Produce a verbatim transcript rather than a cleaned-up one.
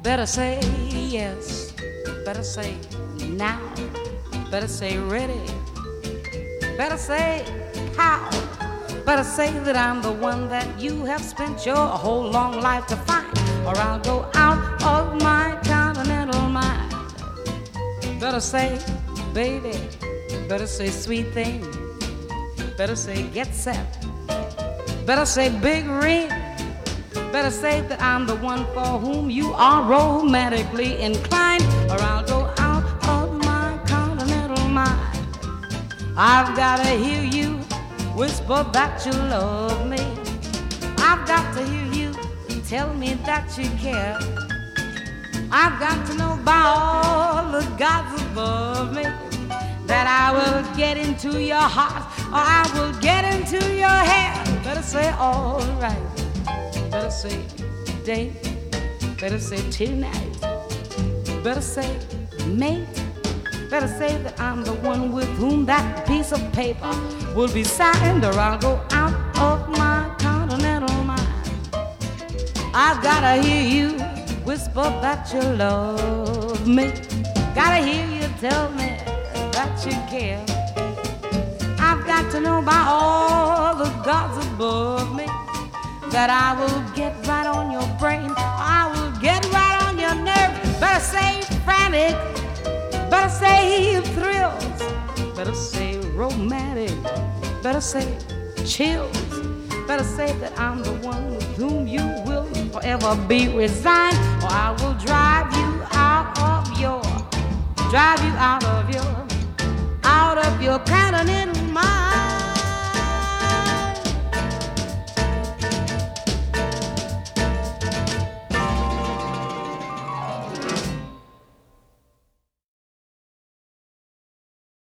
Better say yes, better say now, better say ready, better say how, better say that I'm the one that you have spent your whole long life to find, or I'll go out of my continental mind. Better say, baby, better say sweet thing, better say get set, better say big ring, better say that I'm the one for whom you are romantically inclined, or I'll go out of my continental mind. I've gotta hear you whisper that you love me. I've got to hear you tell me that you care. I've got to know by all the gods above me that I will get into your heart, or I will get into your head. Better say all right, better say today, better say tonight, better say mate, better say that I'm the one with whom that piece of paper will be signed, or I'll go out of my continental mind. I've gotta hear you whisper that you love me. Gotta hear you tell me that you care. I've got to know by all the gods above me that I will get right on your brain, I will get right on your nerve. Better say frantic, better say thrills, better say romantic, better say chills, better say that I'm the one with whom you will forever be resigned, or I will drive you out of your, drive you out of your, out of your continental mind.